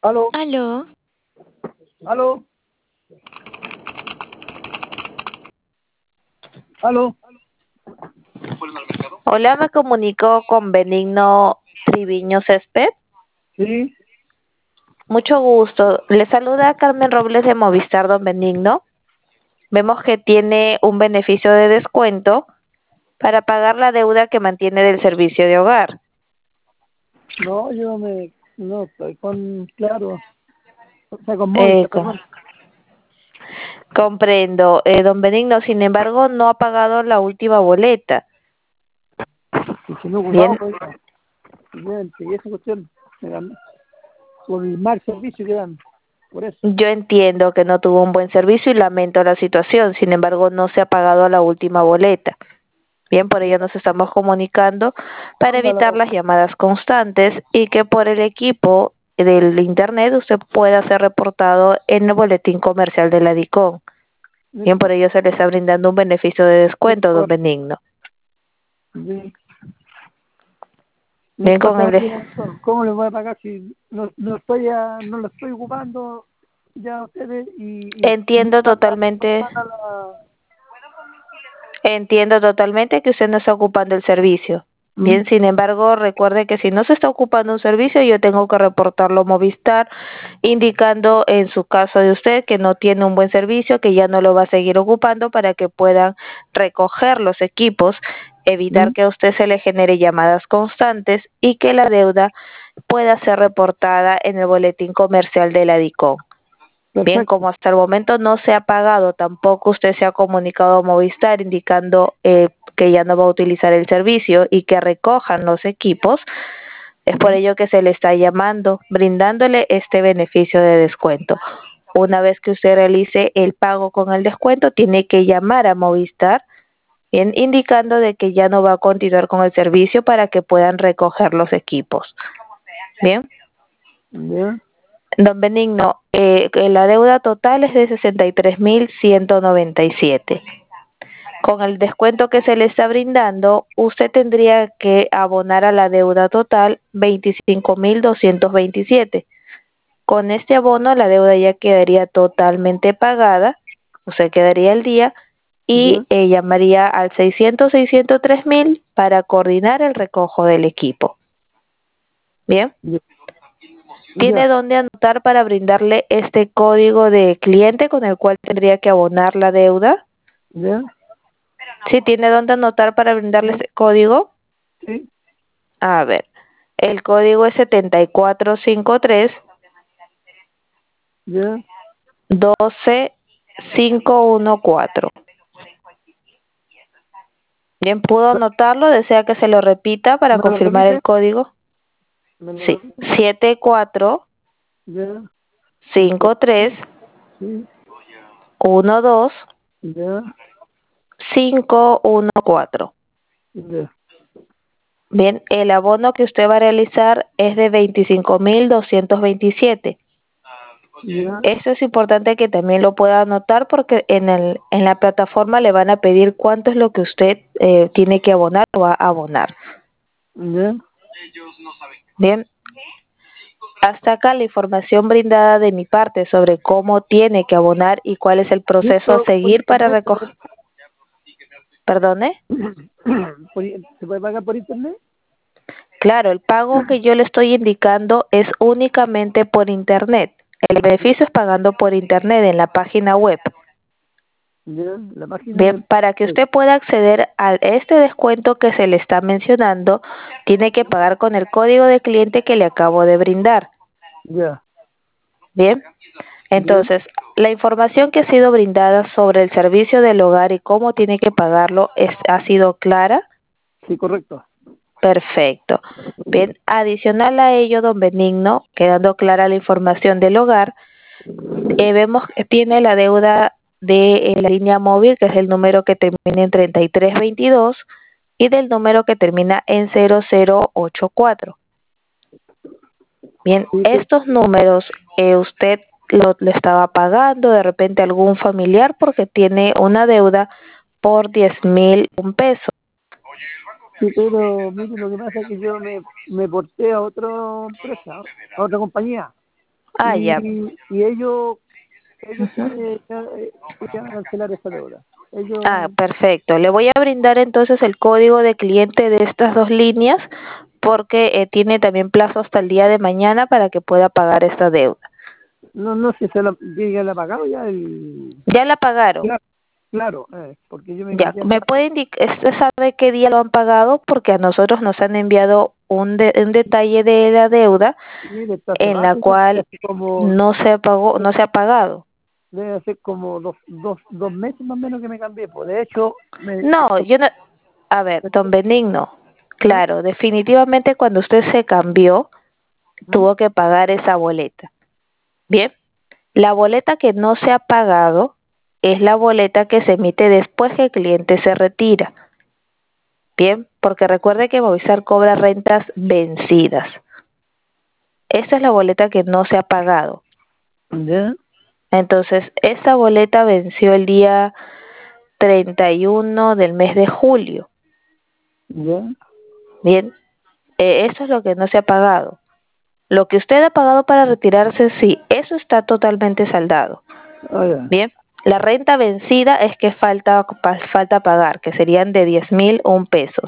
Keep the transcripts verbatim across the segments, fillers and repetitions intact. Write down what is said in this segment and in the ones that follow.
Aló, Aló, aló, aló. hola, me comunico con Benigno Triviño Césped. Sí, Mucho gusto. Le saluda Carmen Robles de Movistar, don Benigno. Vemos que tiene un beneficio de descuento para pagar la deuda que mantiene del servicio de hogar. no, yo me, no estoy con, claro, o sea, con Eh, Movistar, co- perdón. comprendo, eh, don Benigno. Sin embargo, no ha pagado la última boleta. Y si no ocupamos, Bien, pues, bien, y esa cuestión, me dan, por el mal servicio que dan, por eso. yo entiendo que no tuvo un buen servicio y lamento la situación. Sin embargo, no se ha pagado la última boleta. Bien, por ello nos estamos comunicando para evitar Póngalo, las llamadas constantes y que por el equipo del Internet usted pueda ser reportado en el boletín comercial de la DICOM. Bien, por ello se le está brindando un beneficio de descuento, don Benigno. sí. Bien, con Entonces, el de- ¿cómo les voy a pagar si no, no estoy a, no lo estoy ocupando ya a ustedes y, y mi entiendo plata totalmente, para la... entiendo totalmente que usted no está ocupando el servicio. ¿Mm? Bien, sin embargo, recuerde que si no se está ocupando un servicio, yo tengo que reportarlo a Movistar, indicando en su caso de usted que no tiene un buen servicio, que ya no lo va a seguir ocupando para que puedan recoger los equipos, evitar ¿Mm? que a usted se le genere llamadas constantes y que la deuda pueda ser reportada en el boletín comercial de la DICOM. Bien, Perfecto. como hasta el momento no se ha pagado, tampoco usted se ha comunicado a Movistar indicando eh, que ya no va a utilizar el servicio y que recojan los equipos, es por ¿Ya? ello que se le está llamando, brindándole este beneficio de descuento. Una vez que usted realice el pago con el descuento, tiene que llamar a Movistar, bien, indicando de que ya no va a continuar con el servicio para que puedan recoger los equipos. Bien. ¿Ya? Don Benigno, eh, que la deuda total es de sesenta y tres mil ciento noventa y siete. Con el descuento que se le está brindando, usted tendría que abonar a la deuda total veinticinco mil doscientos veintisiete. Con este abono la deuda ya quedaría totalmente pagada, usted quedaría al día y ¿Ya? eh, llamaría al seiscientos seiscientos tres mil para coordinar el recojo del equipo. Bien. ¿Ya? ¿Tiene ¿Ya? dónde anotar para brindarle este código de cliente con el cual tendría que abonar la deuda? ¿Ya? ¿Sí tiene dónde anotar para brindarle ese código? Sí, A ver, el código es setenta y cuatro cincuenta y tres ya, doce quinientos catorce. Bien, ¿pudo anotarlo? ¿Desea que se lo repita para ¿me lo confirmar repite? el código? ¿Me lo Sí, repite? siete cuatro Ya, cinco, cinco tres sí, uno dos ya, cinco uno cuatro. ya, Bien, el abono que usted va a realizar es de veinticinco mil doscientos veintisiete. ya, Eso es importante que también lo pueda anotar porque en el en la plataforma le van a pedir cuánto es lo que usted eh, tiene que abonar o va a abonar. ya. Bien, hasta acá la información brindada de mi parte sobre cómo tiene que abonar y cuál es el ¿Y proceso a esto por seguir para internet, recoger. ¿Perdone? por i- ¿se puede pagar por internet? Claro, el pago que yo le estoy indicando es únicamente por internet. El beneficio es pagando por internet en la página web. Ya, la página Bien, de... para que usted pueda acceder a este descuento que se le está mencionando, tiene que pagar con el código de cliente que le acabo de brindar. Ya, Bien, ya, entonces, la información que ha sido brindada sobre el servicio del hogar y cómo tiene que pagarlo es, ha sido clara. sí, correcto. Perfecto. Bien, adicional a ello, don Benigno, quedando clara la información del hogar, eh, vemos que tiene la deuda de eh, la línea móvil, que es el número que termina en treinta y tres veintidós, y del número que termina en cero cero ocho cuatro. Bien, Sí, sí, estos números eh, usted lo, lo estaba pagando de repente a algún familiar porque tiene una deuda por diez mil un peso. sí, pero mire, lo que pasa es que yo me, me porté a otra empresa, a otra compañía. Ah, y, ya. y ellos, ellos Ujú. eh, ya, eh, iban a cancelar esa deuda. Ah, Ellos, perfecto. Le voy a brindar entonces el código de cliente de estas dos líneas porque eh, tiene también plazo hasta el día de mañana para que pueda pagar esta deuda. no, no sé si se la, ya la ha pagado ya el... ¿Ya la pagaron? Claro, claro, eh, porque yo me Ya, cambié ¿me acá puede indicar, usted sabe qué día lo han pagado? Porque a nosotros nos han enviado un, de, un detalle de la deuda y desde hace en la rato, ya, cual hace como, no se pagó, no se ha pagado. debe hacer como dos, dos, dos meses más o menos que me cambié. Pues de hecho, me, No, yo no. A ver, don Benigno, ¿ah? claro, definitivamente cuando usted se cambió, ¿Ah? tuvo que pagar esa boleta. Bien, la boleta que no se ha pagado es la boleta que se emite después que el cliente se retira. Bien, porque recuerde que Movistar cobra rentas vencidas. Esa es la boleta que no se ha pagado. ¿Ya? Entonces, esa boleta venció el día treinta y uno del mes de julio. ¿Ya? Bien, eh, eso es lo que no se ha pagado. Lo que usted ha pagado para retirarse, sí, eso está totalmente saldado. Ah, ya. Bien, la renta vencida es que falta, pa- falta pagar, que serían de diez mil un pesos.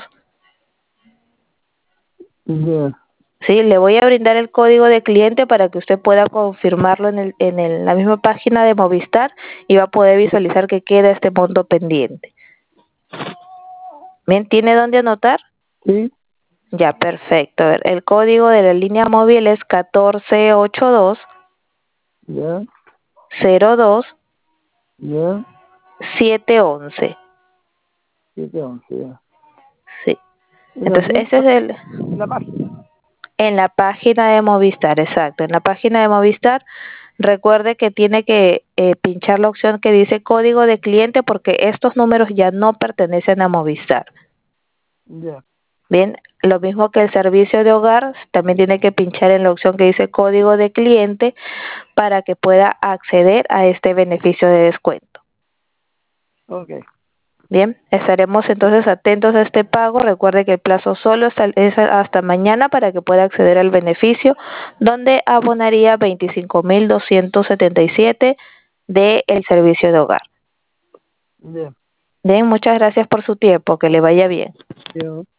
Ya. Sí, le voy a brindar el código de cliente para que usted pueda confirmarlo en, el, en el, la misma página de Movistar y va a poder visualizar que queda este monto pendiente. Bien, ¿tiene dónde anotar? Sí. Ya, perfecto. A ver, el código de la línea móvil es catorce ochenta y dos Ya. cero dos Ya. siete once. Siete once, ya. Sí. Y Entonces, también ese es el en la página. en la página de Movistar, exacto. En la página de Movistar, recuerde que tiene que eh, pinchar la opción que dice código de cliente porque estos números ya no pertenecen a Movistar. Ya. Bien, lo mismo que el servicio de hogar, también tiene que pinchar en la opción que dice código de cliente para que pueda acceder a este beneficio de descuento. Ok. Bien, estaremos entonces atentos a este pago. Recuerde que el plazo solo es hasta mañana para que pueda acceder al beneficio, donde abonaría veinticinco mil doscientos setenta y siete del servicio de hogar. Ya. Bien, muchas gracias por su tiempo. Que le vaya bien. Ya.